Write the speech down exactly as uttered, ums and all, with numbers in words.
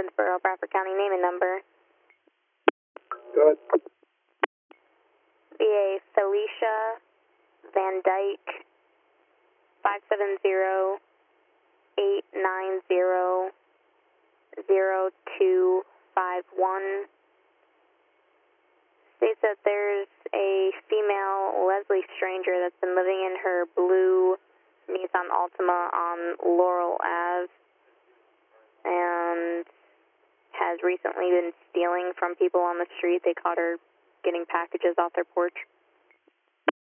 Evansboro, Bradford County, name and number. Go ahead. V A Felicia Van Dyke, five seven zero, eight nine zero, zero two five one. States that there's a female Leslie Stranger that's been living in her blue Nissan Altima on Laurel Ave and has recently been stealing from people on the street. They caught her getting packages off their porch.